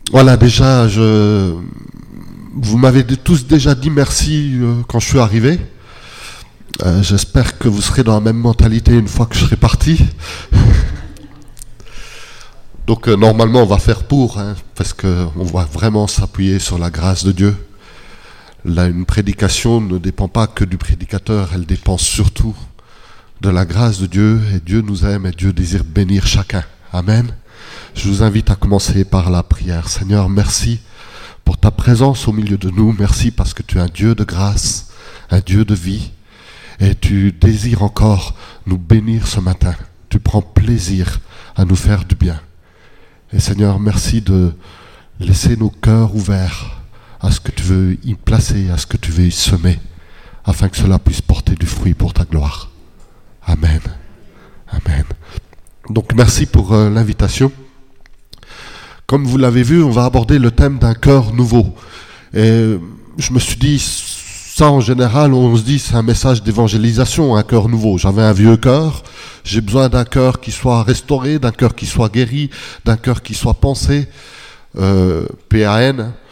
Voilà, déjà, vous m'avez tous déjà dit merci quand je suis arrivé. J'espère que vous serez dans la même mentalité une fois que je serai parti. Donc normalement on va faire pour, parce qu'on va vraiment s'appuyer sur la grâce de Dieu. Là, une prédication ne dépend pas que du prédicateur, elle dépend surtout de la grâce de Dieu. Et Dieu nous aime et Dieu désire bénir chacun. Amen. Je vous invite à commencer par la prière. Seigneur, merci pour ta présence au milieu de nous. Merci parce que tu es un Dieu de grâce, un Dieu de vie. Et tu désires encore nous bénir ce matin. Tu prends plaisir à nous faire du bien. Et Seigneur, merci de laisser nos cœurs ouverts à ce que tu veux y placer, à ce que tu veux y semer, afin que cela puisse porter du fruit pour ta gloire. Amen. Amen. Donc merci pour l'invitation. Comme vous l'avez vu, on va aborder le thème d'un cœur nouveau. Et je me suis dit, ça en général, on se dit c'est un message d'évangélisation, un cœur nouveau. J'avais un vieux cœur, j'ai besoin d'un cœur qui soit restauré, d'un cœur qui soit guéri, d'un cœur qui soit pensé, P-A-N,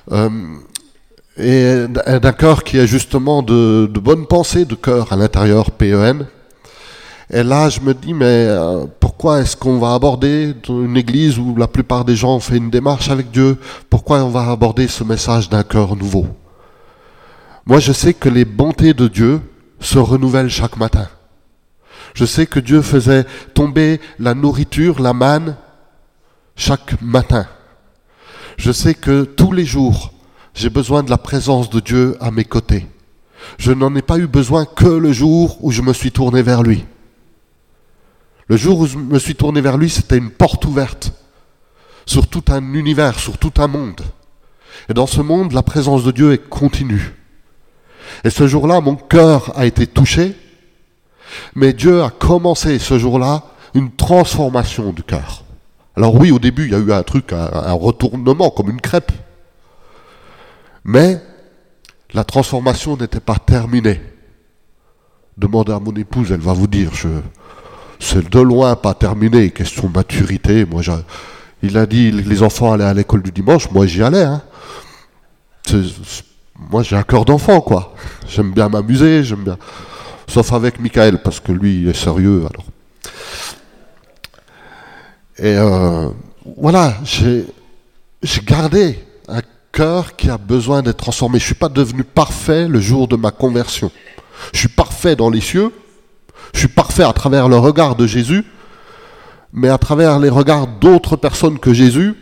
et d'un cœur qui est justement de bonne pensée, de cœur à l'intérieur, P-E-N. Et là, je me dis, mais pourquoi est-ce qu'on va aborder une église où la plupart des gens ont fait une démarche avec Dieu? Pourquoi on va aborder ce message d'un cœur nouveau? Moi, je sais que les bontés de Dieu se renouvellent chaque matin. Je sais que Dieu faisait tomber la nourriture, la manne, chaque matin. Je sais que tous les jours, j'ai besoin de la présence de Dieu à mes côtés. Je n'en ai pas eu besoin que le jour où je me suis tourné vers lui. Le jour où je me suis tourné vers lui, c'était une porte ouverte sur tout un univers, sur tout un monde. Et dans ce monde, la présence de Dieu est continue. Et ce jour-là, mon cœur a été touché, mais Dieu a commencé ce jour-là une transformation du cœur. Alors oui, au début, il y a eu un truc, un retournement, comme une crêpe. Mais la transformation n'était pas terminée. Demandez à mon épouse, elle va vous dire, c'est de loin pas terminé, question de maturité. Il a dit, les enfants allaient à l'école du dimanche, moi j'y allais. Moi j'ai un cœur d'enfant, quoi. J'aime bien m'amuser, sauf avec Michael, parce que lui il est sérieux, alors. Et voilà, j'ai gardé un cœur qui a besoin d'être transformé. Je ne suis pas devenu parfait le jour de ma conversion. Je suis parfait dans les cieux, je suis parfait à travers le regard de Jésus, mais à travers les regards d'autres personnes que Jésus,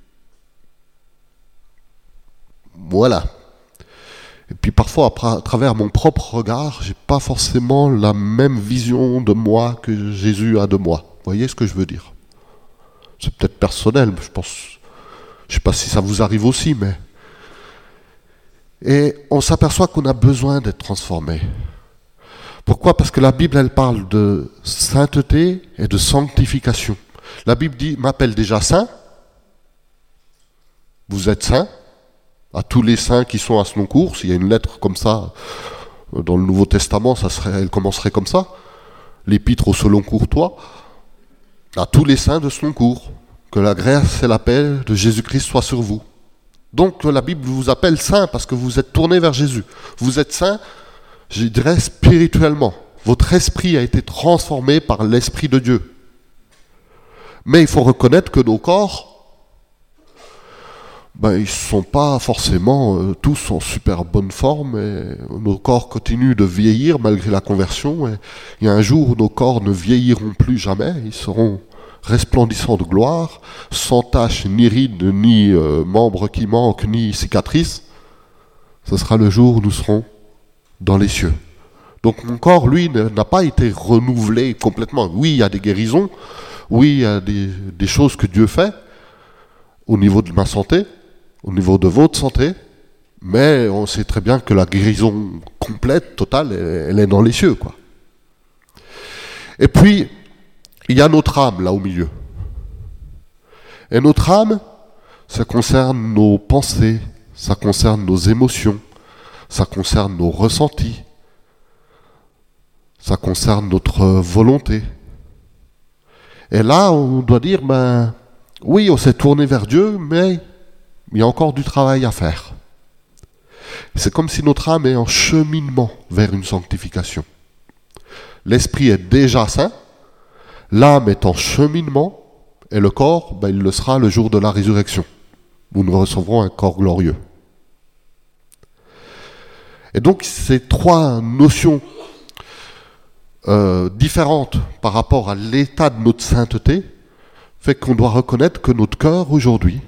voilà. Et puis parfois, à travers mon propre regard, j'ai pas forcément la même vision de moi que Jésus a de moi. Vous voyez ce que je veux dire? C'est peut-être personnel, mais je sais pas si ça vous arrive aussi, mais... Et on s'aperçoit qu'on a besoin d'être transformé. Pourquoi? Parce que la Bible, elle parle de sainteté et de sanctification. La Bible m'appelle déjà saint. Vous êtes saint. À tous les saints qui sont à ce long cours, s'il y a une lettre comme ça dans le Nouveau Testament, elle commencerait comme ça. L'épître au second courtois. À tous les saints de ce long cours, que la grâce et la paix de Jésus-Christ soient sur vous. Donc la Bible vous appelle saint parce que vous êtes tourné vers Jésus. Vous êtes saint, je dirais spirituellement. Votre esprit a été transformé par l'Esprit de Dieu. Mais il faut reconnaître que nos corps, ils ne sont pas forcément tous en super bonne forme. Et nos corps continuent de vieillir malgré la conversion. Et il y a un jour où nos corps ne vieilliront plus jamais. Ils seront resplendissants de gloire, sans taches, ni rides, ni membres qui manquent, ni cicatrices. Ce sera le jour où nous serons dans les cieux. Donc mon corps, lui, n'a pas été renouvelé complètement. Oui, il y a des guérisons. Oui, il y a des choses que Dieu fait au niveau de ma santé, au niveau de votre santé, mais on sait très bien que la guérison complète, totale, elle est dans les cieux, quoi. Et puis, il y a notre âme, là, au milieu. Et notre âme, ça concerne nos pensées, ça concerne nos émotions, ça concerne nos ressentis, ça concerne notre volonté. Et là, on doit dire, oui, on s'est tourné vers Dieu, mais Il y a encore du travail à faire. C'est comme si notre âme est en cheminement vers une sanctification. L'esprit est déjà saint, l'âme est en cheminement, et le corps, il le sera le jour de la résurrection, où nous recevrons un corps glorieux. Et donc ces trois notions différentes par rapport à l'état de notre sainteté fait qu'on doit reconnaître que notre cœur aujourd'hui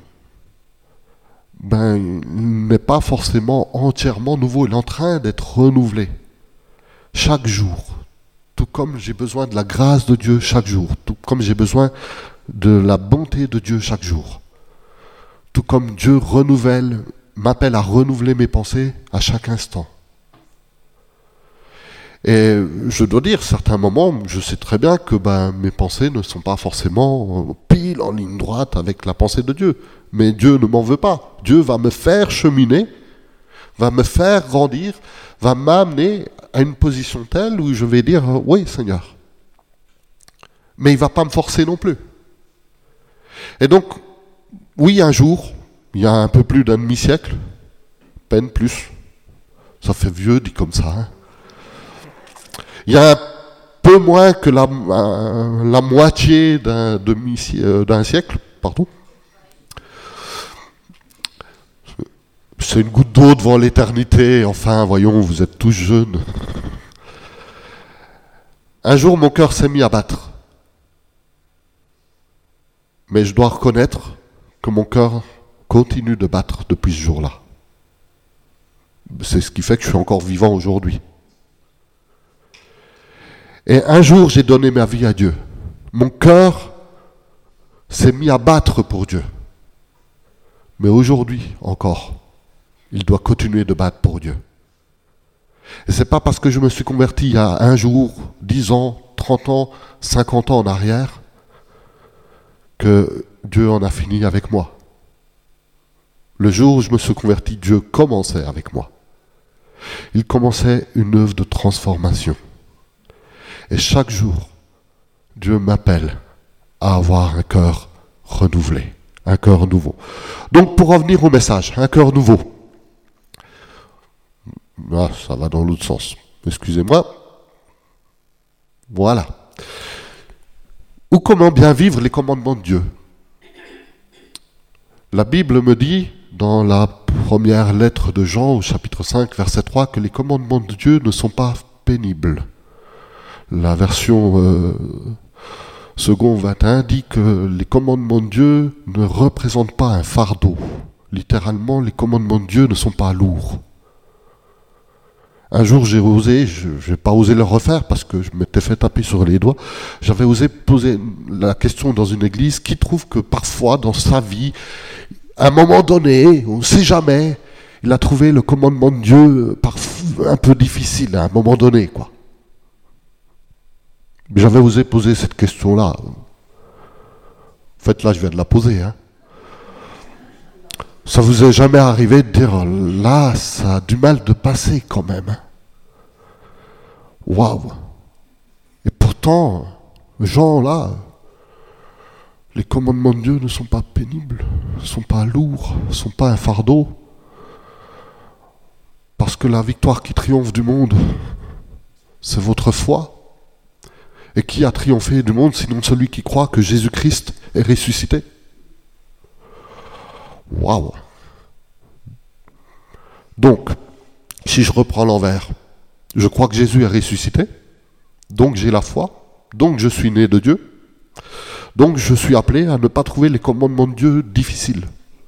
n'est pas forcément entièrement nouveau, il est en train d'être renouvelé chaque jour. Tout comme j'ai besoin de la grâce de Dieu chaque jour, tout comme j'ai besoin de la bonté de Dieu chaque jour, tout comme Dieu m'appelle à renouveler mes pensées à chaque instant. Et je dois dire, certains moments, je sais très bien que mes pensées ne sont pas forcément pile en ligne droite avec la pensée de Dieu. Mais Dieu ne m'en veut pas. Dieu va me faire cheminer, va me faire grandir, va m'amener à une position telle où je vais dire « Oui, Seigneur ». Mais il ne va pas me forcer non plus. Et donc, oui, un jour, il y a un peu plus d'un demi-siècle, peine plus, ça fait vieux dit comme ça, hein. Il y a un peu moins que la moitié d'un siècle, pardon. C'est une goutte d'eau devant l'éternité, enfin, voyons, vous êtes tous jeunes. Un jour, mon cœur s'est mis à battre. Mais je dois reconnaître que mon cœur continue de battre depuis ce jour-là. C'est ce qui fait que je suis encore vivant aujourd'hui. Et un jour, j'ai donné ma vie à Dieu. Mon cœur s'est mis à battre pour Dieu. Mais aujourd'hui encore, il doit continuer de battre pour Dieu. Et c'est pas parce que je me suis converti il y a un jour, 10 ans, 30 ans, 50 ans en arrière, que Dieu en a fini avec moi. Le jour où je me suis converti, Dieu commençait avec moi. Il commençait une œuvre de transformation. Et chaque jour, Dieu m'appelle à avoir un cœur renouvelé, un cœur nouveau. Donc pour revenir au message, un cœur nouveau. Ah, ça va dans l'autre sens. Excusez-moi. Voilà. Ou comment bien vivre les commandements de Dieu. La Bible me dit, dans la première lettre de Jean, au chapitre 5, verset 3, que les commandements de Dieu ne sont pas pénibles. La version second 21 dit que les commandements de Dieu ne représentent pas un fardeau. Littéralement, les commandements de Dieu ne sont pas lourds. Un jour, j'ai osé, je n'ai pas osé le refaire parce que je m'étais fait taper sur les doigts, j'avais osé poser la question dans une église qui trouve que parfois, dans sa vie, à un moment donné, on ne sait jamais, il a trouvé le commandement de Dieu un peu difficile à un moment donné, quoi. J'avais osé poser cette question-là. En fait, là, je viens de la poser. Hein. Ça vous est jamais arrivé de dire, là, ça a du mal de passer quand même. Waouh! Et pourtant, Jean, là, les commandements de Dieu ne sont pas pénibles, ne sont pas lourds, ne sont pas un fardeau. Parce que la victoire qui triomphe du monde, c'est votre foi. Et qui a triomphé du monde, sinon celui qui croit que Jésus-Christ est ressuscité? Waouh! Donc, si je reprends l'envers, je crois que Jésus est ressuscité, donc j'ai la foi, donc je suis né de Dieu, donc je suis appelé à ne pas trouver les commandements de Dieu difficiles.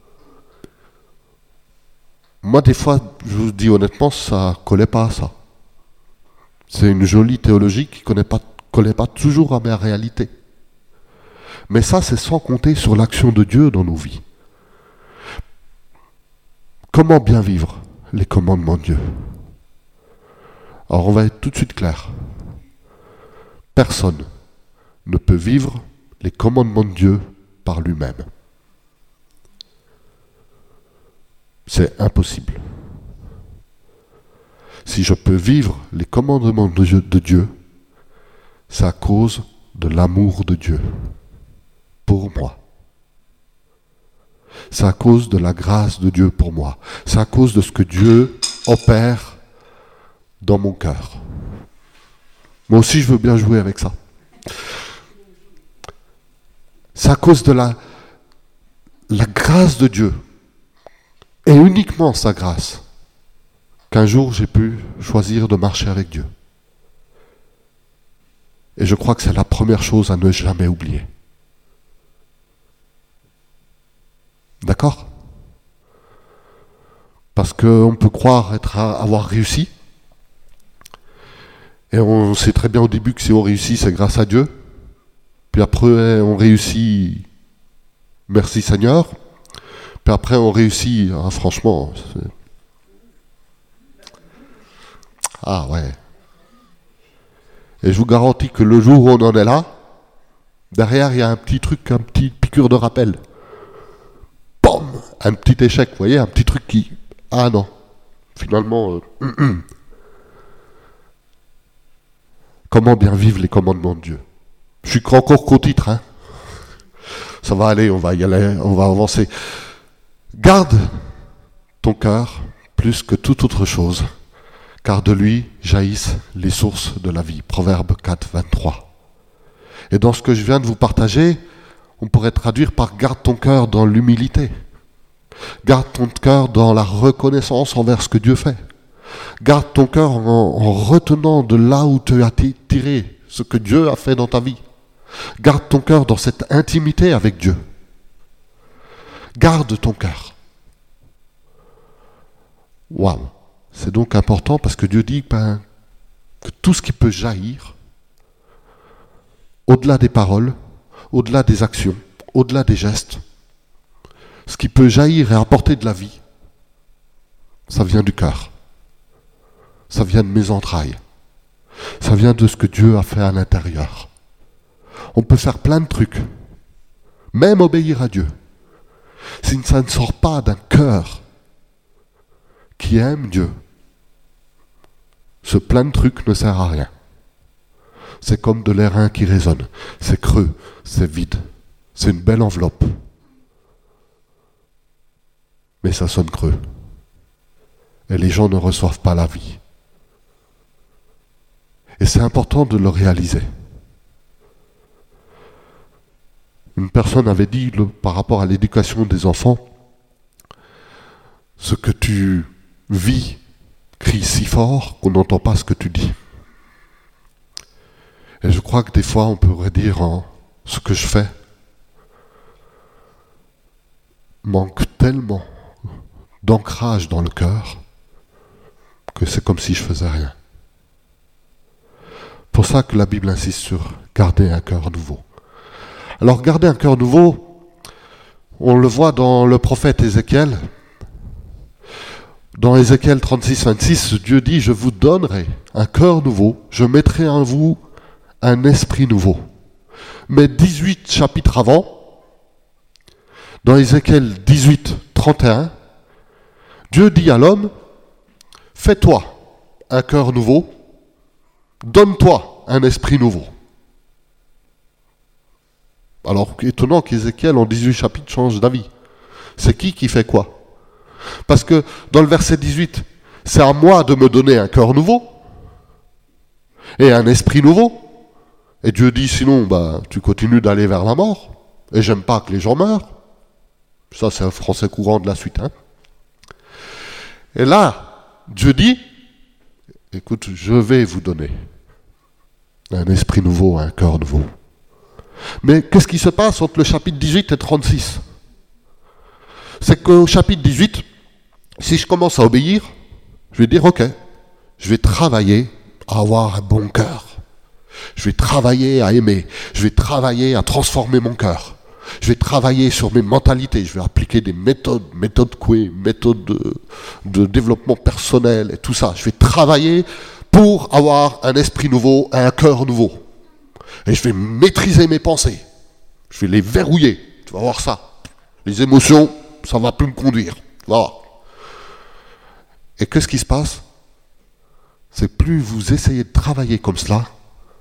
Moi, des fois, je vous dis honnêtement, ça ne collait pas à ça. C'est une jolie théologie qui ne collait pas toujours à ma réalité. Mais ça, c'est sans compter sur l'action de Dieu dans nos vies. Comment bien vivre les commandements de Dieu? Alors, on va être tout de suite clair. Personne ne peut vivre les commandements de Dieu par lui-même. C'est impossible. Si je peux vivre les commandements de Dieu, c'est à cause de l'amour de Dieu pour moi. c'est à cause de la grâce de Dieu pour moi. C'est à cause de ce que Dieu opère dans mon cœur. Moi aussi, je veux bien jouer avec ça. C'est à cause de la grâce de Dieu, et uniquement sa grâce, qu'un jour j'ai pu choisir de marcher avec Dieu. Et je crois que c'est la première chose à ne jamais oublier. D'accord ? Parce qu'on peut croire avoir réussi, et on sait très bien au début que si on réussit, c'est grâce à Dieu. Puis après, on réussit, merci Seigneur. Puis après, on réussit, franchement. Ah ouais. Et je vous garantis que le jour où on en est là, derrière, il y a un petit truc, un petit piqûre de rappel. Bam ! Un petit échec, vous voyez, un petit truc qui... Ah non, finalement... Comment bien vivre les commandements de Dieu ? Je suis encore qu'au titre, hein. Ça va aller, on va y aller, on va avancer. Garde ton cœur plus que toute autre chose, car de lui jaillissent les sources de la vie. Proverbe 4, 23. Et dans ce que je viens de vous partager, on pourrait traduire par garde ton cœur dans l'humilité. Garde ton cœur dans la reconnaissance envers ce que Dieu fait. Garde ton cœur en retenant de là où tu as tiré ce que Dieu a fait dans ta vie. Garde ton cœur dans cette intimité avec Dieu. Garde ton cœur. Waouh! C'est donc important parce que Dieu dit que tout ce qui peut jaillir, au-delà des paroles, au-delà des actions, au-delà des gestes, ce qui peut jaillir et apporter de la vie, ça vient du cœur. Ça vient de mes entrailles. Ça vient de ce que Dieu a fait à l'intérieur. On peut faire plein de trucs, même obéir à Dieu. Si ça ne sort pas d'un cœur qui aime Dieu, ce plein de trucs ne sert à rien. C'est comme de l'airain qui résonne. C'est creux, c'est vide. C'est une belle enveloppe. Mais ça sonne creux. Et les gens ne reçoivent pas la vie. Et c'est important de le réaliser. Une personne avait dit par rapport à l'éducation des enfants, ce que tu vis crie si fort qu'on n'entend pas ce que tu dis. Et je crois que des fois on pourrait dire ce que je fais manque tellement d'ancrage dans le cœur que c'est comme si je faisais rien. Pour ça que la Bible insiste sur garder un cœur nouveau. Alors garder un cœur nouveau, on le voit dans le prophète Ézéchiel. Dans Ézéchiel 36, 26, Dieu dit « Je vous donnerai un cœur nouveau, je mettrai en vous un esprit nouveau. » Mais 18 chapitres avant, dans Ézéchiel 18, 31, Dieu dit à l'homme « Fais-toi un cœur nouveau, donne-toi un esprit nouveau. » Alors, étonnant qu'Ézéchiel, en 18 chapitres, change d'avis. C'est qui fait quoi ? Parce que dans le verset 18, c'est à moi de me donner un cœur nouveau et un esprit nouveau. Et Dieu dit, sinon, tu continues d'aller vers la mort. Et j'aime pas que les gens meurent. Ça, c'est un français courant de la suite. Hein. Et là, Dieu dit, écoute, je vais vous donner un esprit nouveau, un cœur nouveau. Mais qu'est-ce qui se passe entre le chapitre 18 et 36 ? C'est qu'au chapitre 18, si je commence à obéir, je vais dire, ok, je vais travailler à avoir un bon cœur. Je vais travailler à aimer. Je vais travailler à transformer mon cœur. Je vais travailler sur mes mentalités. Je vais appliquer des méthodes Coué, méthodes de développement personnel et tout ça. Je vais travailler pour avoir un esprit nouveau, un cœur nouveau. Et je vais maîtriser mes pensées. Je vais les verrouiller. Tu vas voir ça. Les émotions, ça ne va plus me conduire. Voilà. Et qu'est-ce qui se passe ? C'est plus vous essayez de travailler comme cela,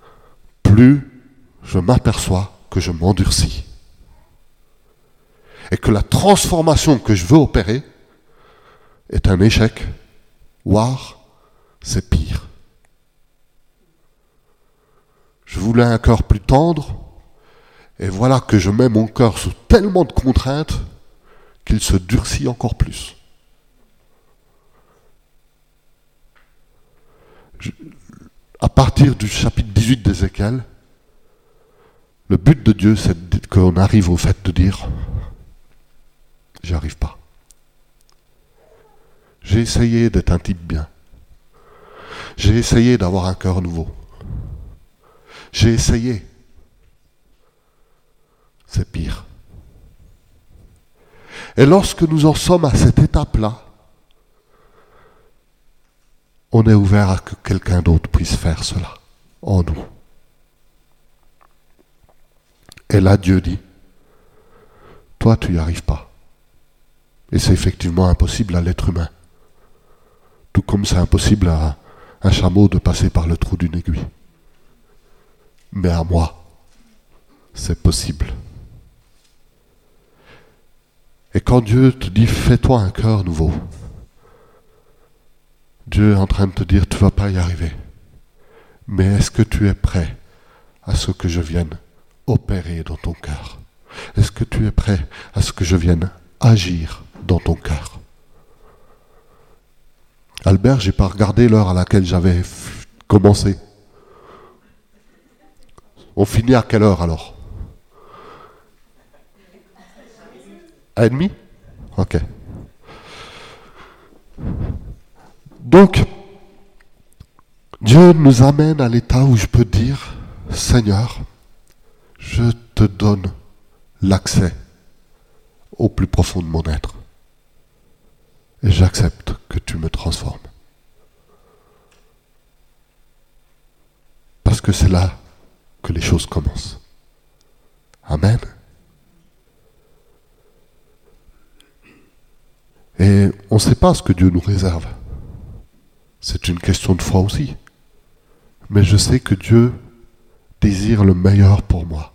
plus je m'aperçois que je m'endurcis. et que la transformation que je veux opérer est un échec, voire c'est pire. Je voulais un cœur plus tendre, et voilà que je mets mon cœur sous tellement de contraintes qu'il se durcit encore plus. À partir du chapitre 18 d'Ézéchiel, le but de Dieu, c'est qu'on arrive au fait de dire « j'y arrive pas ». J'ai essayé d'être un type bien. J'ai essayé d'avoir un cœur nouveau. J'ai essayé. C'est pire. Et lorsque nous en sommes à cette étape-là, on est ouvert à que quelqu'un d'autre puisse faire cela en nous. Et là, Dieu dit, toi, tu n'y arrives pas. Et c'est effectivement impossible à l'être humain. Tout comme c'est impossible à un chameau de passer par le trou d'une aiguille. Mais à moi, c'est possible. Et quand Dieu te dit, fais-toi un cœur nouveau, Dieu est en train de te dire, tu ne vas pas y arriver. Mais est-ce que tu es prêt à ce que je vienne opérer dans ton cœur? Est-ce que tu es prêt à ce que je vienne agir dans ton cœur? Albert, j'ai pas regardé l'heure à laquelle j'avais commencé. On finit à quelle heure alors? 1h30? Ok. Donc, Dieu nous amène à l'état où je peux dire, Seigneur, je te donne l'accès au plus profond de mon être. Et j'accepte que tu me transformes. Parce que c'est là que les choses commencent. Amen. Et on ne sait pas ce que Dieu nous réserve. C'est une question de foi aussi. Mais je sais que Dieu désire le meilleur pour moi.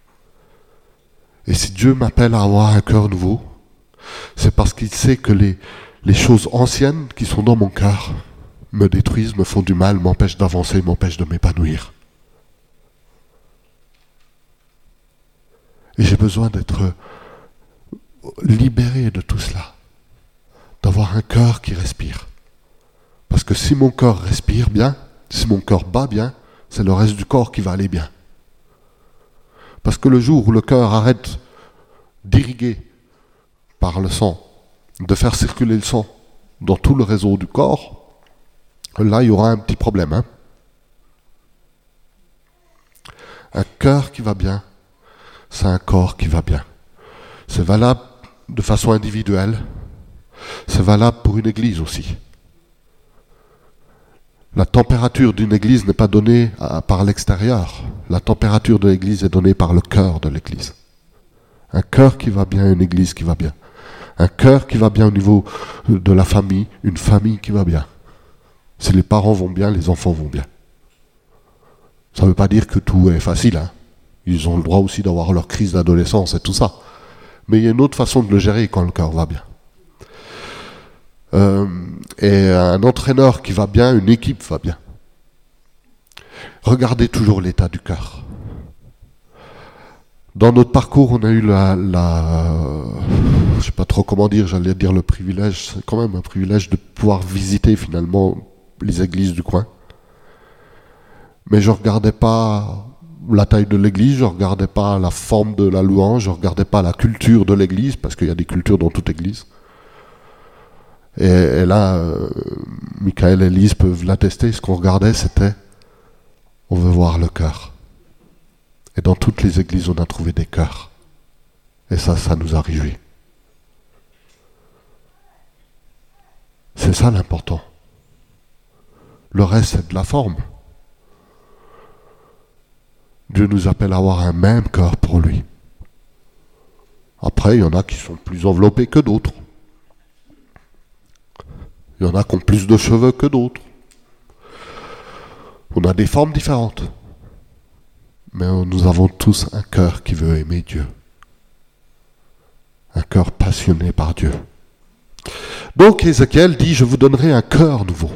Et si Dieu m'appelle à avoir un cœur nouveau, c'est parce qu'il sait que les choses anciennes qui sont dans mon cœur me détruisent, me font du mal, m'empêchent d'avancer, m'empêchent de m'épanouir. Et j'ai besoin d'être libéré de tout cela, d'avoir un cœur qui respire. Parce que si mon cœur respire bien, si mon cœur bat bien, c'est le reste du corps qui va aller bien. Parce que le jour où le cœur arrête d'irriguer par le sang, de faire circuler le sang dans tout le réseau du corps, là il y aura un petit problème. Un cœur qui va bien, c'est un corps qui va bien. C'est valable de façon individuelle, c'est valable pour une église aussi. La température d'une église n'est pas donnée par l'extérieur. La température de l'église est donnée par le cœur de l'église. Un cœur qui va bien, une église qui va bien. Un cœur qui va bien au niveau de la famille, une famille qui va bien. Si les parents vont bien, les enfants vont bien. Ça ne veut pas dire que tout est facile. Ils ont le droit aussi d'avoir leur crise d'adolescence et tout ça. Mais il y a une autre façon de le gérer quand le cœur va bien. Et un entraîneur qui va bien, une équipe va bien. Regardez toujours l'état du cœur. Dans notre parcours, on a eu je ne sais pas trop comment dire, j'allais dire le privilège, c'est quand même un privilège de pouvoir visiter finalement les églises du coin. Mais je ne regardais pas la taille de l'église, je ne regardais pas la forme de la louange, je ne regardais pas la culture de l'église, parce qu'il y a des cultures dans toute église. Et là, Michael et Lise peuvent l'attester, ce qu'on regardait, c'était, on veut voir le cœur. Et dans toutes les églises, on a trouvé des cœurs. Et ça nous a réjouis. C'est ça l'important. Le reste, c'est de la forme. Dieu nous appelle à avoir un même cœur pour lui. Après, il y en a qui sont plus enveloppés que d'autres. Il y en a qui ont plus de cheveux que d'autres. On a des formes différentes. Mais nous avons tous un cœur qui veut aimer Dieu. Un cœur passionné par Dieu. Donc Ézéchiel dit, je vous donnerai un cœur nouveau.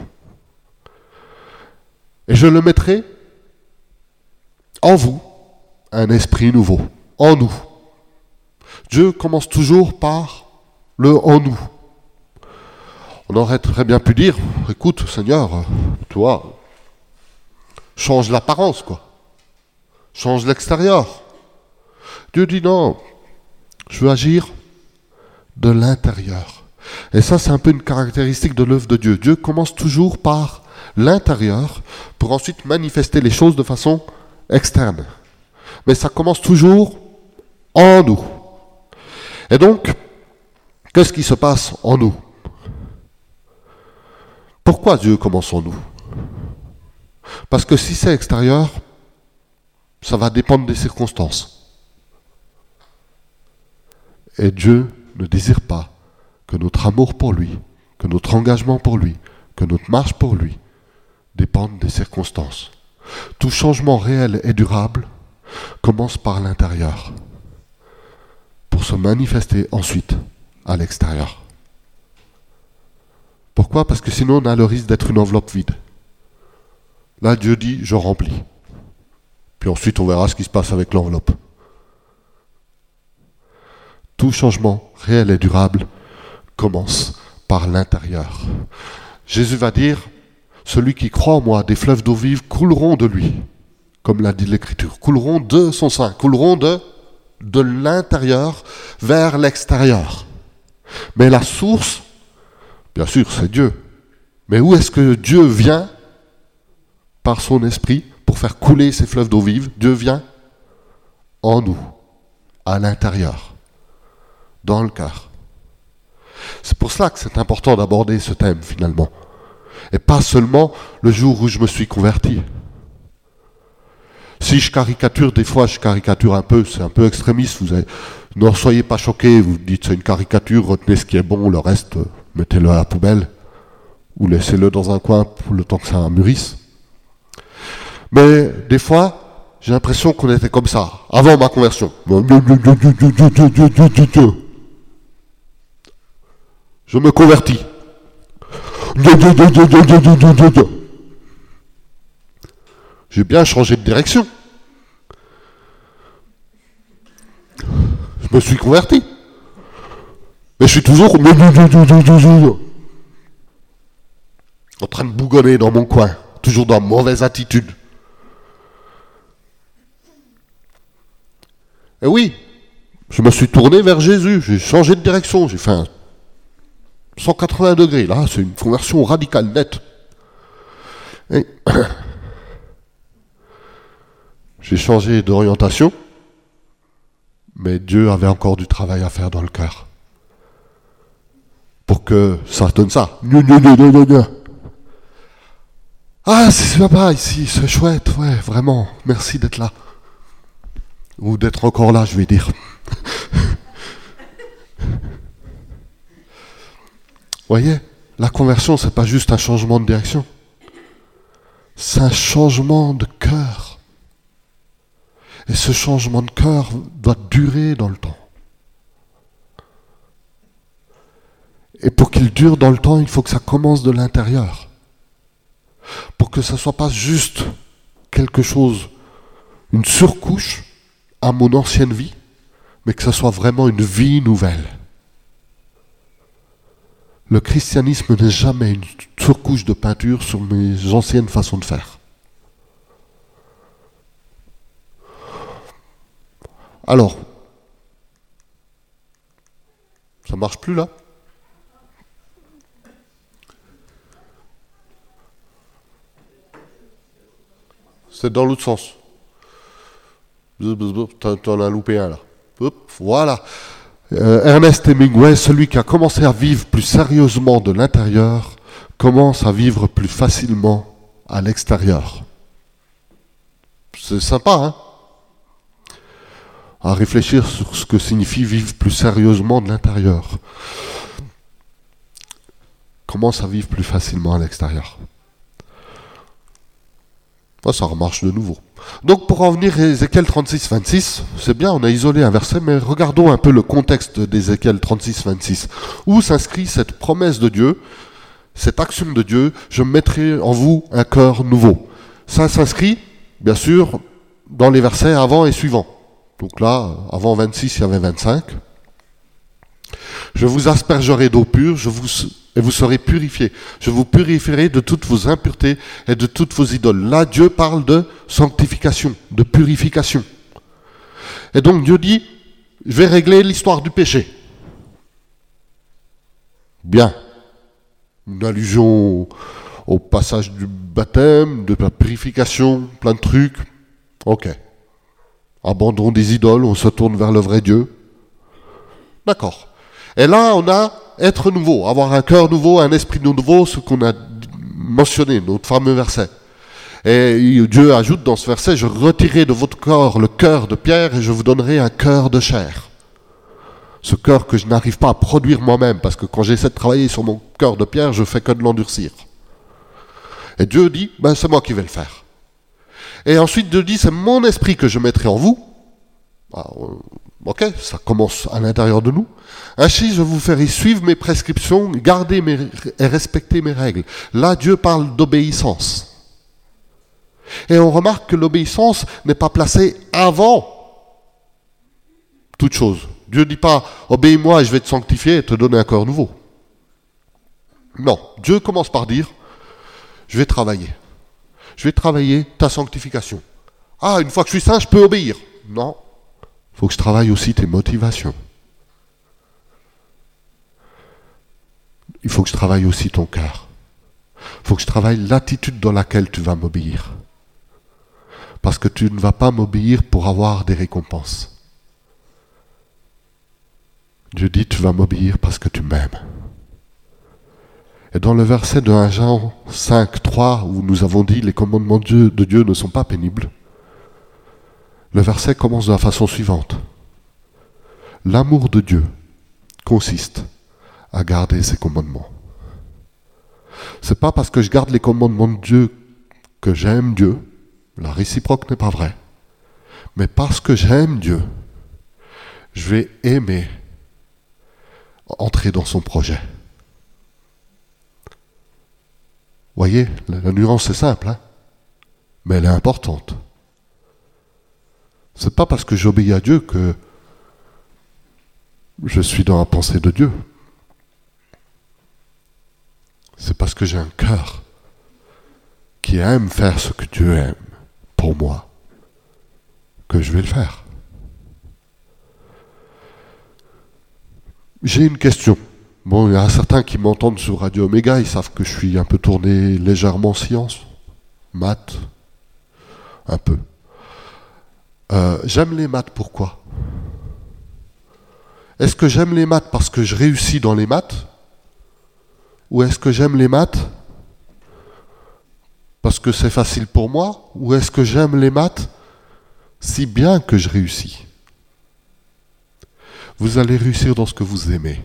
Et je le mettrai en vous, un esprit nouveau, en nous. Dieu commence toujours par le en nous. On aurait très bien pu dire, écoute Seigneur, toi, change l'apparence, quoi. Change l'extérieur. Dieu dit non, je veux agir de l'intérieur. Et ça, c'est un peu une caractéristique de l'œuvre de Dieu. Dieu commence toujours par l'intérieur pour ensuite manifester les choses de façon externe. Mais ça commence toujours en nous. Et donc, qu'est-ce qui se passe en nous? Pourquoi Dieu commence en nous? Parce que si c'est extérieur, ça va dépendre des circonstances. Et Dieu ne désire pas que notre amour pour lui, que notre engagement pour lui, que notre marche pour lui dépendent des circonstances. Tout changement réel et durable commence par l'intérieur pour se manifester ensuite à l'extérieur. Pourquoi? Parce que sinon on a le risque d'être une enveloppe vide. Là Dieu dit je remplis. Puis ensuite on verra ce qui se passe avec l'enveloppe. Tout changement réel et durable commence par l'intérieur. Jésus va dire, celui qui croit en moi, des fleuves d'eau vive couleront de lui, comme l'a dit l'Écriture, couleront de son sein, couleront de l'intérieur vers l'extérieur. Mais la source, bien sûr, c'est Dieu. Mais où est-ce que Dieu vient par son esprit pour faire couler ces fleuves d'eau vive? Dieu vient en nous, à l'intérieur, dans le cœur. C'est pour cela que c'est important d'aborder ce thème finalement. Et pas seulement le jour où je me suis converti. Si je caricature, des fois je caricature un peu, c'est un peu extrémiste, ne soyez pas choqués, vous dites c'est une caricature, retenez ce qui est bon, le reste, mettez-le à la poubelle, ou laissez-le dans un coin pour le temps que ça mûrisse. Mais des fois, j'ai l'impression qu'on était comme ça, avant ma conversion. Je me convertis. J'ai bien changé de direction. Je me suis converti. Mais je suis toujours en train de bougonner dans mon coin, toujours dans mauvaise attitude. Et oui, je me suis tourné vers Jésus, j'ai changé de direction, j'ai fait un 180 degrés, là, c'est une conversion radicale, nette. Et j'ai changé d'orientation, mais Dieu avait encore du travail à faire dans le cœur. Pour que ça donne ça. Ah, c'est sympa ici, c'est chouette, ouais, vraiment, merci d'être là. Ou d'être encore là, je vais dire. Voyez, la conversion, c'est pas juste un changement de direction. C'est un changement de cœur. Et ce changement de cœur doit durer dans le temps. Et pour qu'il dure dans le temps, il faut que ça commence de l'intérieur. Pour que ça ne soit pas juste quelque chose, une surcouche à mon ancienne vie, mais que ça soit vraiment une vie nouvelle. Le christianisme n'est jamais une surcouche de peinture sur mes anciennes façons de faire. Alors, ça marche plus là? C'est dans l'autre sens. T'en as loupé un là. Hop, voilà. Ernest Hemingway, celui qui a commencé à vivre plus sérieusement de l'intérieur, commence à vivre plus facilement à l'extérieur. C'est sympa, hein? À réfléchir sur ce que signifie vivre plus sérieusement de l'intérieur. Commence à vivre plus facilement à l'extérieur. Ça remarche de nouveau. Donc pour en venir à Ézéchiel 36, 26, c'est bien, on a isolé un verset, mais regardons un peu le contexte d'Ézéchiel 36, 26. Où s'inscrit cette promesse de Dieu, cette action de Dieu, je mettrai en vous un cœur nouveau. Ça s'inscrit, bien sûr, dans les versets avant et suivants. Donc là, avant 26, il y avait 25. Je vous aspergerai d'eau pure, et vous serez purifiés. Je vous purifierai de toutes vos impuretés et de toutes vos idoles. Là, Dieu parle de sanctification, de purification. Et donc Dieu dit, je vais régler l'histoire du péché. Bien. Une allusion au passage du baptême, de la purification, plein de trucs. Ok. Abandon des idoles, on se tourne vers le vrai Dieu. D'accord. Et là, on a être nouveau, avoir un cœur nouveau, un esprit nouveau, ce qu'on a mentionné, notre fameux verset. Et Dieu ajoute dans ce verset, je retirerai de votre corps le cœur de pierre et je vous donnerai un cœur de chair. Ce cœur que je n'arrive pas à produire moi-même, parce que quand j'essaie de travailler sur mon cœur de pierre, je fais que de l'endurcir. Et Dieu dit, c'est moi qui vais le faire. Et ensuite Dieu dit, c'est mon esprit que je mettrai en vous. Ok, ça commence à l'intérieur de nous. Ainsi, je vous ferai suivre mes prescriptions, garder et respecter mes règles. Là, Dieu parle d'obéissance. Et on remarque que l'obéissance n'est pas placée avant toute chose. Dieu ne dit pas, obéis-moi et je vais te sanctifier et te donner un cœur nouveau. Non, Dieu commence par dire, je vais travailler. Je vais travailler ta sanctification. Une fois que je suis saint, je peux obéir. Non. Il faut que je travaille aussi tes motivations. Il faut que je travaille aussi ton cœur. Il faut que je travaille l'attitude dans laquelle tu vas m'obéir. Parce que tu ne vas pas m'obéir pour avoir des récompenses. Dieu dit, tu vas m'obéir parce que tu m'aimes. Et dans le verset de 1 Jean 5, 3, où nous avons dit les commandements de Dieu ne sont pas pénibles, le verset commence de la façon suivante. L'amour de Dieu consiste à garder ses commandements. C'est pas parce que je garde les commandements de Dieu que j'aime Dieu, la réciproque n'est pas vraie, mais parce que j'aime Dieu, je vais aimer entrer dans son projet. Voyez, la nuance est simple, mais elle est importante. C'est pas parce que j'obéis à Dieu que je suis dans la pensée de Dieu. C'est parce que j'ai un cœur qui aime faire ce que Dieu aime pour moi que je vais le faire. J'ai une question. Bon, il y a certains qui m'entendent sur Radio Omega, ils savent que je suis un peu tourné légèrement science, maths, un peu. J'aime les maths, pourquoi ? Est-ce que j'aime les maths parce que je réussis dans les maths ? Ou est-ce que j'aime les maths parce que c'est facile pour moi ? Ou est-ce que j'aime les maths si bien que je réussis ? Vous allez réussir dans ce que vous aimez.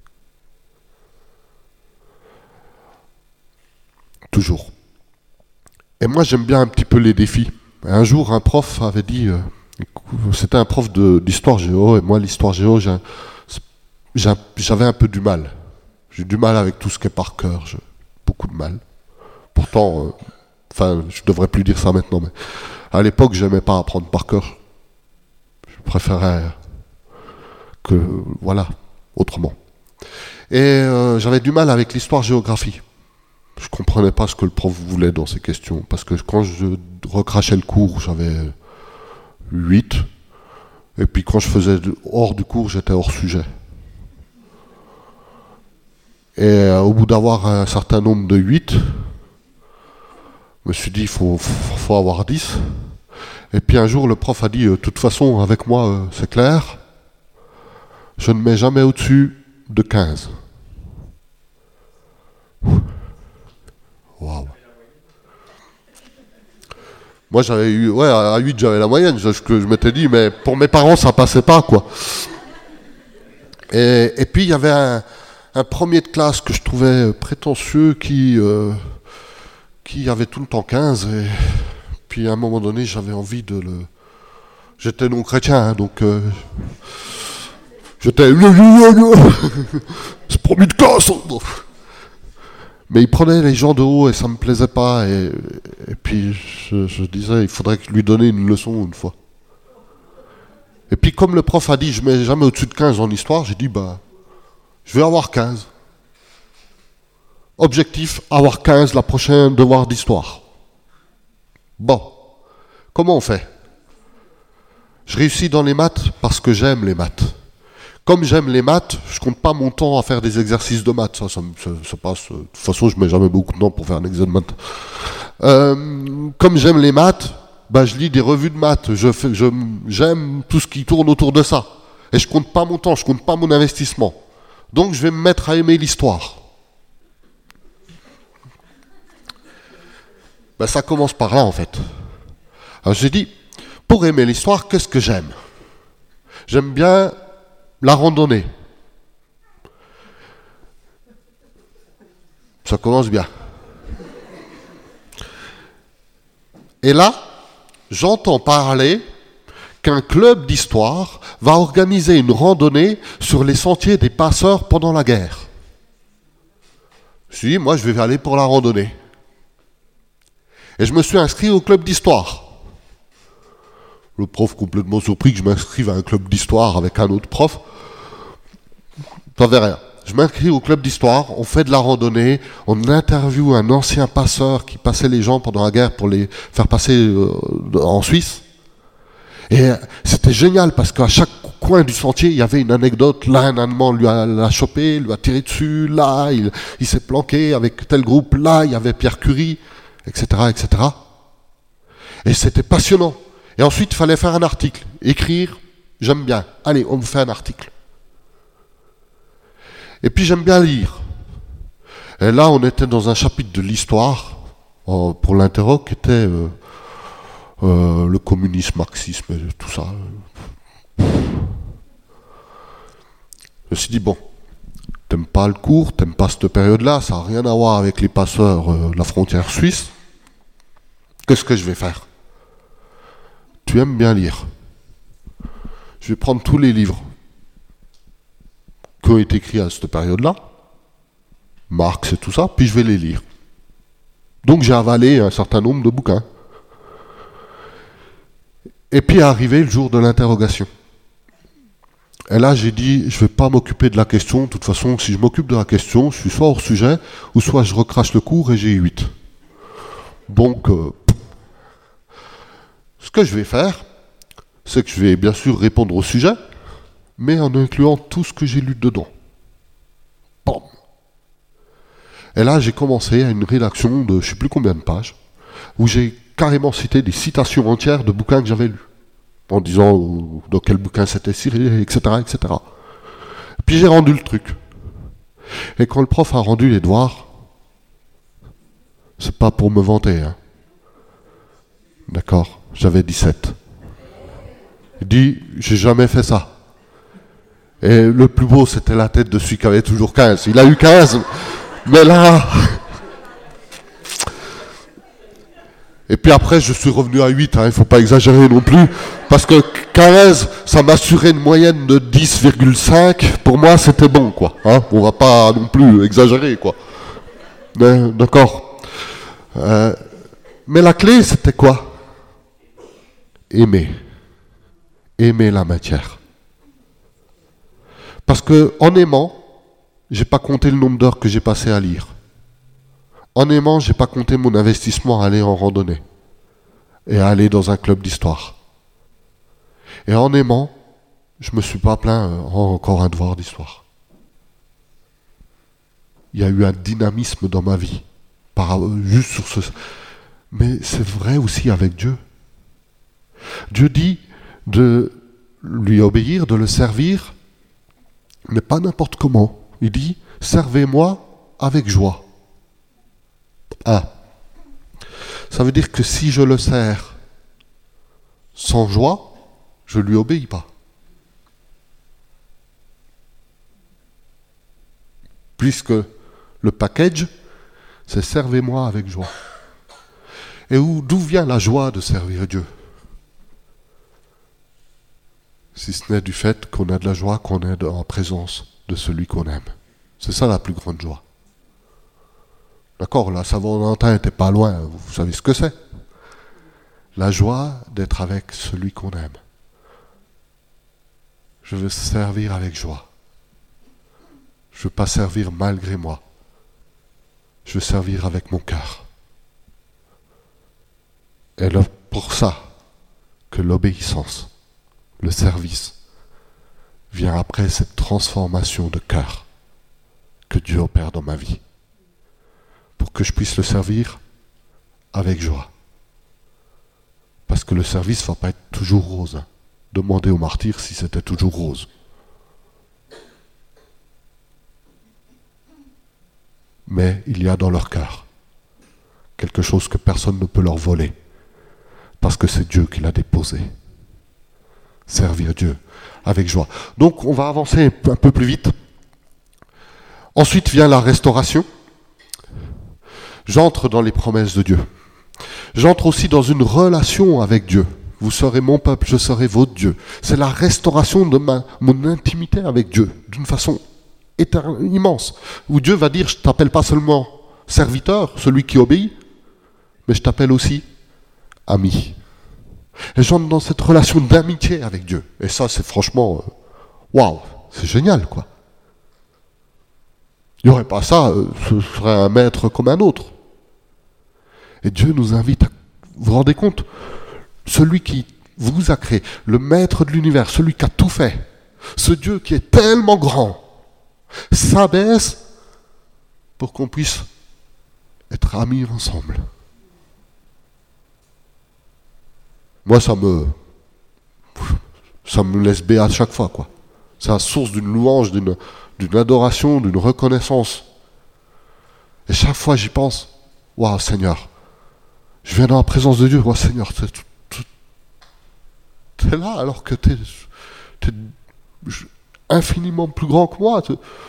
Toujours. Et moi, j'aime bien un petit peu les défis. Un jour, un prof avait dit, c'était un prof d'histoire géo, et moi, l'histoire géo, j'avais un peu du mal. J'ai du mal avec tout ce qui est par cœur, j'ai beaucoup de mal. Pourtant, je devrais plus dire ça maintenant, mais à l'époque, j'aimais pas apprendre par cœur. Je préférais autrement. Et j'avais du mal avec l'histoire-géographie. Je comprenais pas ce que le prof voulait dans ces questions, parce que quand je recrachais le cours, j'avais 8, et puis quand je faisais hors du cours, j'étais hors sujet. Et au bout d'avoir un certain nombre de 8, je me suis dit, il faut avoir 10. Et puis un jour, le prof a dit, de toute façon, avec moi, c'est clair, je ne mets jamais au-dessus de 15. Waouh. Moi, j'avais eu, à 8, j'avais la moyenne, ce que je m'étais dit, mais pour mes parents, ça passait pas, quoi. Et puis, il y avait un premier de classe que je trouvais prétentieux qui avait tout le temps 15, et puis à un moment donné, j'avais envie de le... J'étais non-chrétien, hein, donc... J'étais... C'est promis de casse. Mais il prenait les gens de haut et ça me plaisait pas. Et puis je disais, il faudrait lui donner une leçon une fois. Et puis comme le prof a dit, je mets jamais au-dessus de 15 en histoire, j'ai dit, je vais avoir 15. Objectif, avoir 15 la prochaine devoir d'histoire. Bon, comment on fait? Je réussis dans les maths parce que j'aime les maths. Comme j'aime les maths, je compte pas mon temps à faire des exercices de maths. Ça passe. De toute façon, je mets jamais beaucoup de temps pour faire un examen de maths. Comme j'aime les maths, je lis des revues de maths. J'aime tout ce qui tourne autour de ça. Et je compte pas mon temps, je compte pas mon investissement. Donc, je vais me mettre à aimer l'histoire. Ça commence par là, en fait. Alors, j'ai dit, pour aimer l'histoire, qu'est-ce que j'aime? J'aime bien la randonnée. Ça commence bien. Et là, j'entends parler qu'un club d'histoire va organiser une randonnée sur les sentiers des passeurs pendant la guerre. Je me suis dit, moi, je vais aller pour la randonnée. Et je me suis inscrit au club d'histoire. Le prof complètement surpris que je m'inscrive à un club d'histoire avec un autre prof. Ça fait rien. Je m'inscris au club d'histoire, on fait de la randonnée, on interviewe un ancien passeur qui passait les gens pendant la guerre pour les faire passer en Suisse. Et c'était génial parce qu'à chaque coin du sentier, il y avait une anecdote. Là, un Allemand l'a chopé, lui a tiré dessus. Là, il s'est planqué avec tel groupe. Là, il y avait Pierre Curie, etc., etc. Et c'était passionnant. Et ensuite, il fallait faire un article. Écrire, j'aime bien. Allez, on vous fait un article. Et puis, j'aime bien lire. Et là, on était dans un chapitre de l'histoire, pour l'interro, qui était le communisme, marxisme, et tout ça. Je me suis dit, bon, t'aimes pas le cours, t'aimes pas cette période-là, ça n'a rien à voir avec les passeurs de la frontière suisse. Qu'est-ce que je vais faire? Tu aimes bien lire. Je vais prendre tous les livres qui ont été écrits à cette période-là, Marx et tout ça, puis je vais les lire. Donc j'ai avalé un certain nombre de bouquins. Et puis est arrivé le jour de l'interrogation. Et là j'ai dit, je ne vais pas m'occuper de la question, de toute façon si je m'occupe de la question, je suis soit hors sujet, ou soit je recrache le cours et j'ai 8. Donc, ce que je vais faire, c'est que je vais bien sûr répondre au sujet, mais en incluant tout ce que j'ai lu dedans. Bam. Et là, j'ai commencé à une rédaction de je ne sais plus combien de pages, où j'ai carrément cité des citations entières de bouquins que j'avais lus, en disant dans quel bouquin c'était tiré, etc., etc. Puis j'ai rendu le truc. Et quand le prof a rendu les devoirs, c'est pas pour me vanter, hein. D'accord, j'avais 17. Il dit, j'ai jamais fait ça. Et le plus beau, c'était la tête de celui qui avait toujours 15. Il a eu 15, mais là... Et puis après, je suis revenu à 8, hein, il ne faut pas exagérer non plus, parce que 15, ça m'assurait une moyenne de 10,5. Pour moi, c'était bon, quoi. Hein, on va pas non plus exagérer, quoi. D'accord. Mais la clé, c'était quoi? Aimer. Aimer la matière. Parce que en aimant, j'ai pas compté le nombre d'heures que j'ai passé à lire. En aimant, j'ai pas compté mon investissement à aller en randonnée et à aller dans un club d'histoire. Et en aimant, je me suis pas plaint encore un devoir d'histoire. Il y a eu un dynamisme dans ma vie, juste sur ce. Mais c'est vrai aussi avec Dieu. Dieu dit de lui obéir, de le servir, mais pas n'importe comment. Il dit, servez-moi avec joie. Ah. Ça veut dire que si je le sers sans joie, je ne lui obéis pas. Puisque le package, c'est servez-moi avec joie. Et d'où vient la joie de servir Dieu? Si ce n'est du fait qu'on a de la joie, qu'on est en présence de celui qu'on aime. C'est ça la plus grande joie. D'accord, la Saint-Valentin n'était pas loin, vous savez ce que c'est. La joie d'être avec celui qu'on aime. Je veux servir avec joie. Je ne veux pas servir malgré moi. Je veux servir avec mon cœur. Et pour ça que l'obéissance, le service, vient après cette transformation de cœur que Dieu opère dans ma vie. Pour que je puisse le servir avec joie. Parce que le service ne va pas être toujours rose. Demandez aux martyrs si c'était toujours rose. Mais il y a dans leur cœur quelque chose que personne ne peut leur voler. Parce que c'est Dieu qui l'a déposé. Servir Dieu avec joie. Donc on va avancer un peu plus vite. Ensuite vient la restauration. J'entre dans les promesses de Dieu. J'entre aussi dans une relation avec Dieu. Vous serez mon peuple, je serai votre Dieu. C'est la restauration de mon intimité avec Dieu, d'une façon immense. Où Dieu va dire, je ne t'appelle pas seulement serviteur, celui qui obéit, mais je t'appelle aussi ami. Et j'entre dans cette relation d'amitié avec Dieu. Et ça, c'est franchement, waouh, c'est génial, quoi. Il n'y aurait pas ça, ce serait un maître comme un autre. Et Dieu nous invite à... Vous vous rendez compte? Celui qui vous a créé, le maître de l'univers, celui qui a tout fait, ce Dieu qui est tellement grand, s'abaisse pour qu'on puisse être amis ensemble. Moi, ça me laisse béat à chaque fois, quoi. C'est la source d'une louange, d'une adoration, d'une reconnaissance. Et chaque fois, j'y pense. Waouh, Seigneur. Je viens dans la présence de Dieu. Waouh, Seigneur, t'es là alors que t'es infiniment plus grand que moi.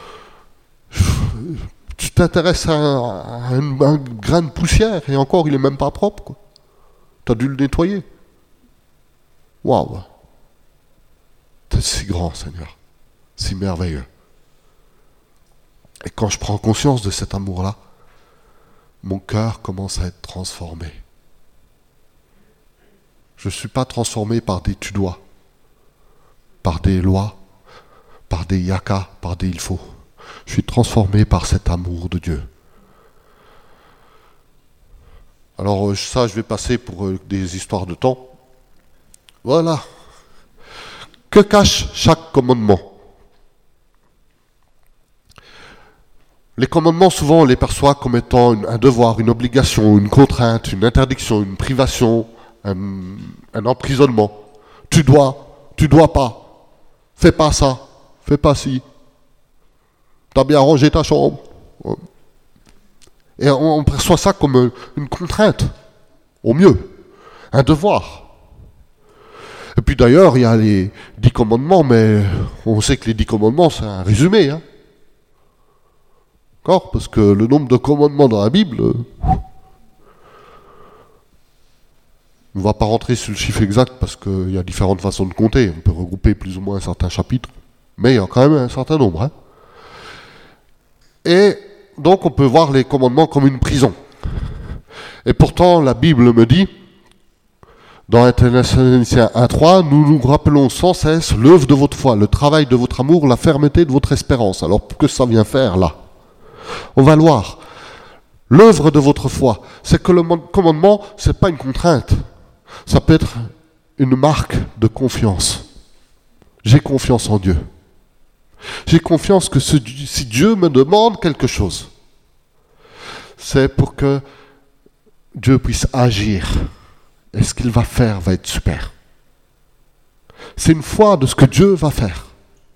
Tu t'intéresses à un grain de poussière et encore, il est même pas propre, quoi. T'as dû le nettoyer. Waouh. T'es si grand, Seigneur. Si merveilleux. Et quand je prends conscience de cet amour-là, mon cœur commence à être transformé. Je ne suis pas transformé par des tu dois, par des lois, par des yaka, par des il faut. Je suis transformé par cet amour de Dieu. Alors ça, je vais passer pour des histoires de temps. Voilà. Que cache chaque commandement? Les commandements, souvent, on les perçoit comme étant un devoir, une obligation, une contrainte, une interdiction, une privation, un emprisonnement. Tu dois pas. Fais pas ça, fais pas ci. T'as bien rangé ta chambre. Et on perçoit ça comme une contrainte, au mieux, un devoir. Et puis d'ailleurs, il y a les 10 commandements, mais on sait que les 10 commandements, c'est un résumé, hein. D'accord? Parce que le nombre de commandements dans la Bible, on ne va pas rentrer sur le chiffre exact parce qu'il y a différentes façons de compter. On peut regrouper plus ou moins certains chapitres, mais il y a quand même un certain nombre. Hein. Et donc on peut voir les commandements comme une prison. Et pourtant, la Bible me dit, dans 1 Thessaloniciens 1:3, nous nous rappelons sans cesse l'œuvre de votre foi, le travail de votre amour, la fermeté de votre espérance. Alors, que ça vient faire là? On va le voir. L'œuvre de votre foi, c'est que le commandement, ce n'est pas une contrainte. Ça peut être une marque de confiance. J'ai confiance en Dieu. J'ai confiance que si Dieu me demande quelque chose, c'est pour que Dieu puisse agir. Et ce qu'il va faire va être super. C'est une foi de ce que Dieu va faire.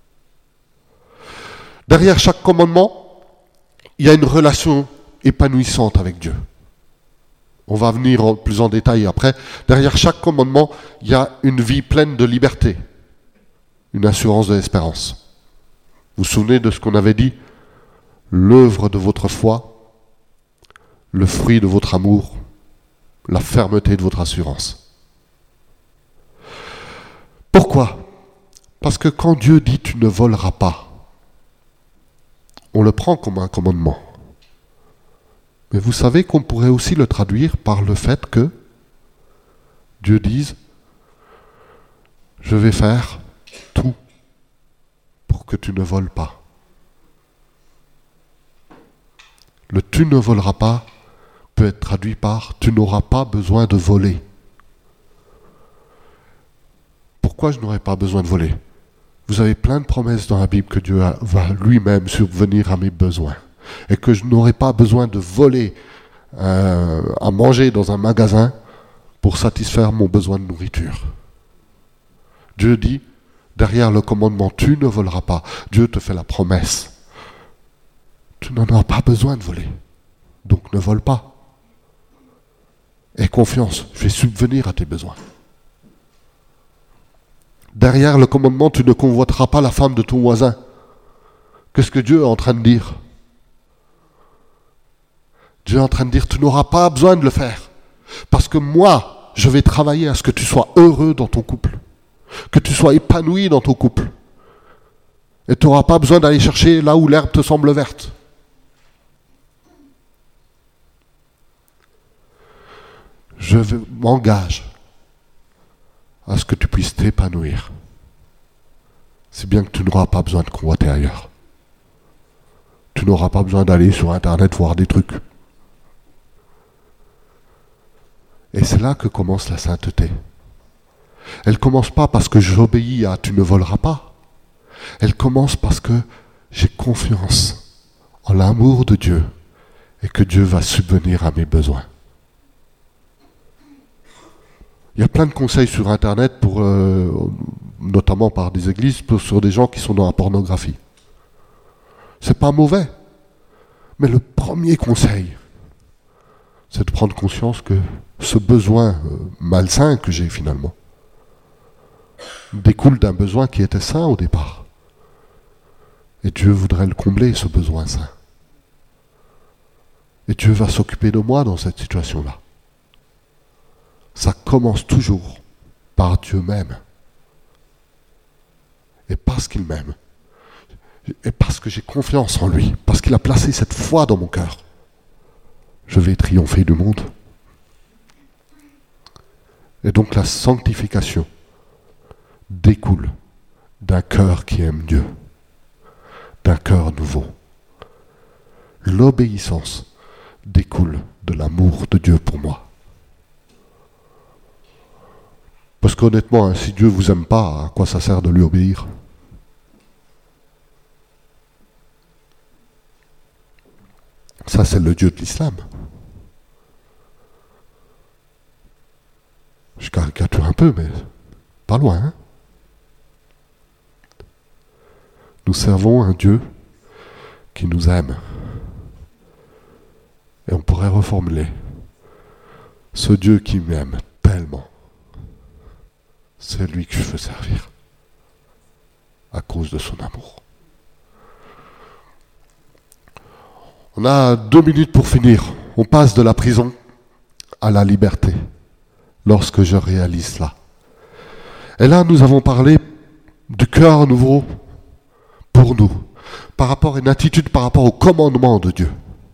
Derrière chaque commandement, il y a une relation épanouissante avec Dieu. On va venir plus en détail après. Derrière chaque commandement, il y a une vie pleine de liberté, une assurance de l'espérance. Vous vous souvenez de ce qu'on avait dit? L'œuvre de votre foi, le fruit de votre amour, la fermeté de votre assurance. Pourquoi ? Parce que quand Dieu dit « tu ne voleras pas », on le prend comme un commandement. Mais vous savez qu'on pourrait aussi le traduire par le fait que Dieu dise « je vais faire tout pour que tu ne voles pas ». Le « tu ne voleras pas » peut être traduit par « tu n'auras pas besoin de voler ». Pourquoi je n'aurais pas besoin de voler ? Vous avez plein de promesses dans la Bible que Dieu va lui-même subvenir à mes besoins. Et que je n'aurai pas besoin de voler à manger dans un magasin pour satisfaire mon besoin de nourriture. Dieu dit, derrière le commandement « tu ne voleras pas », Dieu te fait la promesse. Tu n'en auras pas besoin de voler. Donc ne vole pas. Aie confiance, je vais subvenir à tes besoins. Derrière le commandement, tu ne convoiteras pas la femme de ton voisin. Qu'est-ce que Dieu est en train de dire ? Dieu est en train de dire, tu n'auras pas besoin de le faire. Parce que moi, je vais travailler à ce que tu sois heureux dans ton couple. Que tu sois épanoui dans ton couple. Et tu n'auras pas besoin d'aller chercher là où l'herbe te semble verte. Je m'engage à ce que tu puisses t'épanouir. C'est bien que tu n'auras pas besoin de convoiter ailleurs. Tu n'auras pas besoin d'aller sur Internet voir des trucs. Et c'est là que commence la sainteté. Elle ne commence pas parce que j'obéis à « tu ne voleras pas ». Elle commence parce que j'ai confiance en l'amour de Dieu et que Dieu va subvenir à mes besoins. Il y a plein de conseils sur Internet, notamment par des églises, sur des gens qui sont dans la pornographie. C'est pas mauvais. Mais le premier conseil, c'est de prendre conscience que ce besoin malsain que j'ai finalement découle d'un besoin qui était sain au départ. Et Dieu voudrait le combler, ce besoin sain. Et Dieu va s'occuper de moi dans cette situation-là. Ça commence toujours par Dieu même. Et parce qu'il m'aime, et parce que j'ai confiance en lui, parce qu'il a placé cette foi dans mon cœur, je vais triompher du monde. Et donc la sanctification découle d'un cœur qui aime Dieu, d'un cœur nouveau. L'obéissance découle de l'amour de Dieu pour moi. Parce qu'honnêtement, si Dieu ne vous aime pas, à quoi ça sert de lui obéir ? Ça, c'est le Dieu de l'islam. Je caricature un peu, mais pas loin. Hein ? Nous servons un Dieu qui nous aime. Et on pourrait reformuler. Ce Dieu qui m'aime tellement, c'est lui que je veux servir. À cause de son amour. On a 2 minutes pour finir. On passe de la prison à la liberté. Lorsque je réalise cela. Et là, nous avons parlé du cœur nouveau pour nous. Par rapport à une attitude, par rapport au commandement de Dieu.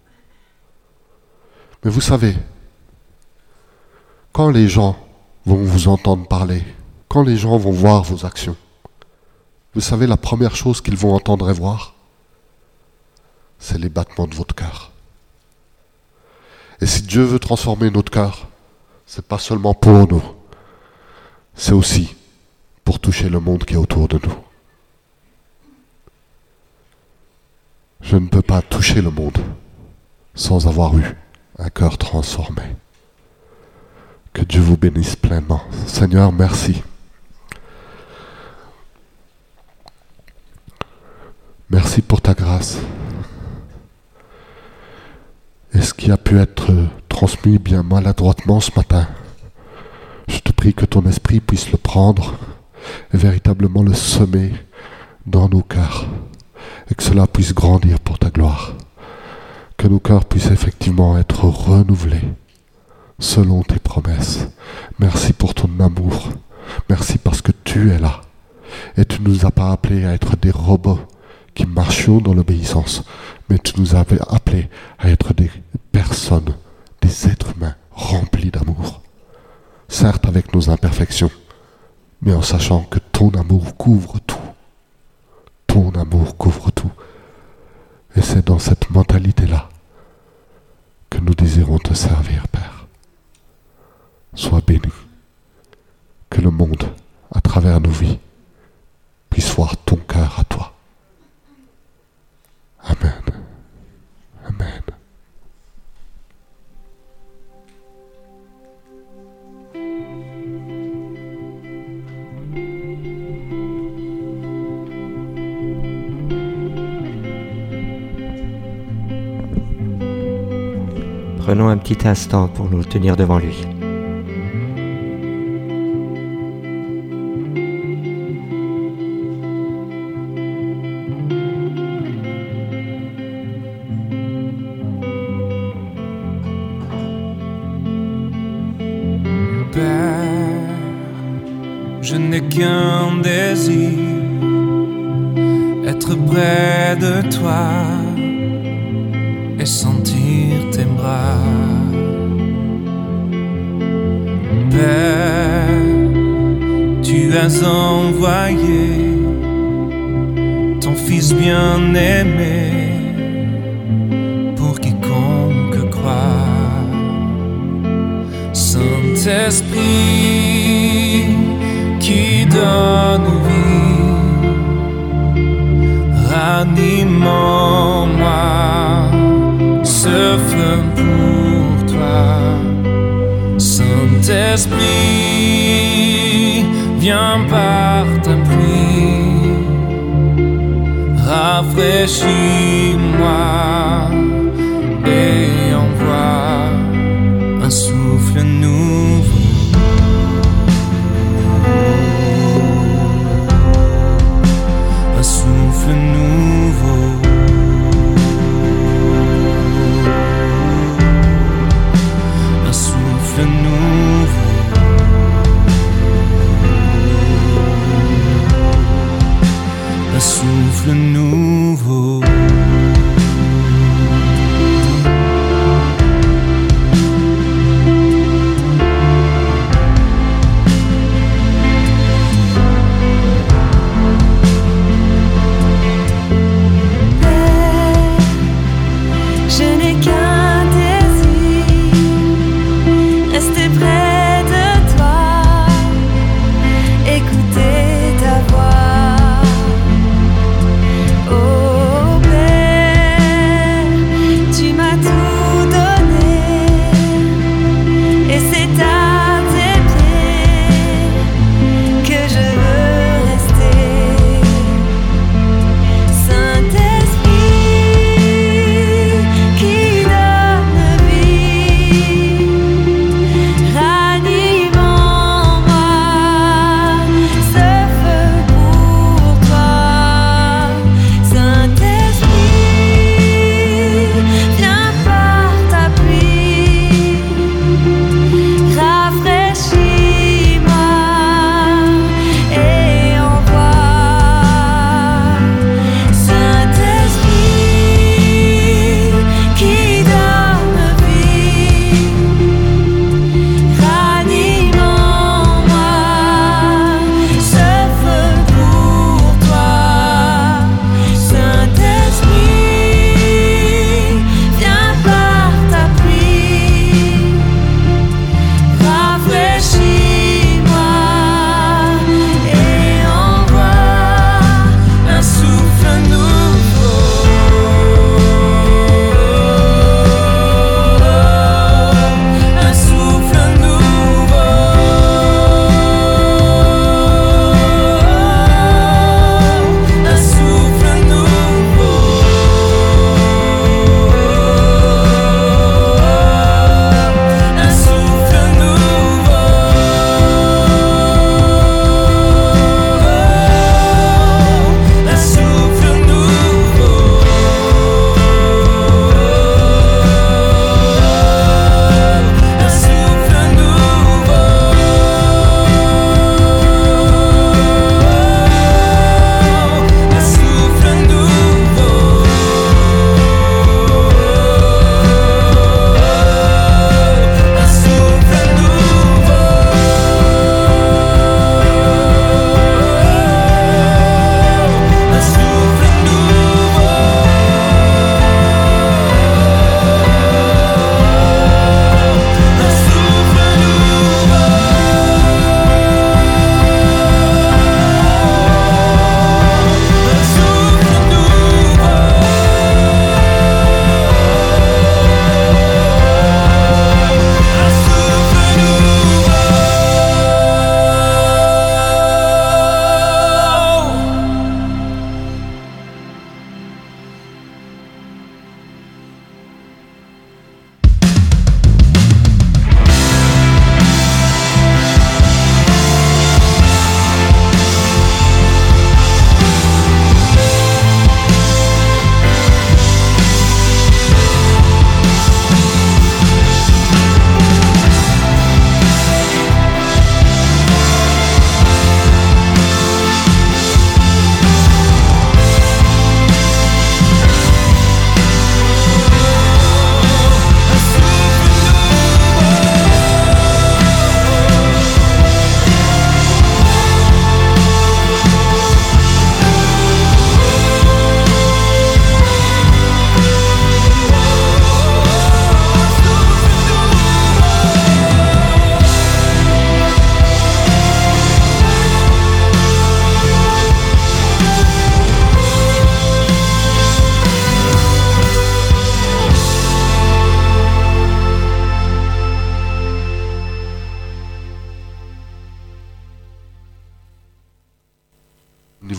Mais vous savez, quand les gens vont vous entendre parler, quand les gens vont voir vos actions, vous savez, la première chose qu'ils vont entendre et voir, c'est les battements de votre cœur. Et si Dieu veut transformer notre cœur, c'est pas seulement pour nous, c'est aussi pour toucher le monde qui est autour de nous. Je ne peux pas toucher le monde sans avoir eu un cœur transformé. Que Dieu vous bénisse pleinement. Seigneur, merci. Merci pour ta grâce. Et ce qui a pu être transmis bien maladroitement ce matin, je te prie que ton esprit puisse le prendre et véritablement le semer dans nos cœurs et que cela puisse grandir pour ta gloire. Que nos cœurs puissent effectivement être renouvelés selon tes promesses. Merci pour ton amour. Merci parce que tu es là. Et tu ne nous as pas appelés à être des robots qui marchions dans l'obéissance, mais tu nous avais appelés à être des personnes, des êtres humains remplis d'amour. Certes avec nos imperfections, mais en sachant que ton amour couvre tout. Ton amour couvre tout. Et c'est dans cette mentalité-là que nous désirons te servir, Père. Sois béni. Que le monde, à travers nos vies, puisse voir ton cœur à toi. Amen. Amen. Prenons un petit instant pour nous tenir devant lui. Père, je n'ai qu'un désir, être près de toi et sentir tes bras. Père, tu as envoyé ton Fils bien-aimé pour quiconque croit. Saint-Esprit qui donne vie, ranime en moi ce feu pour toi. Saint-Esprit, viens par ta pluie, rafraîchis-moi et envoie un souffle nouveau. Un souffle nouveau. Un souffle nouveau. Un souffle nouveau.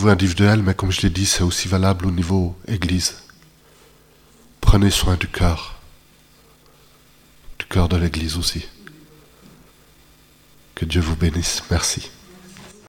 niveau individuel, mais comme je l'ai dit, c'est aussi valable au niveau Église. Prenez soin du cœur de l'Église aussi. Que Dieu vous bénisse. Merci.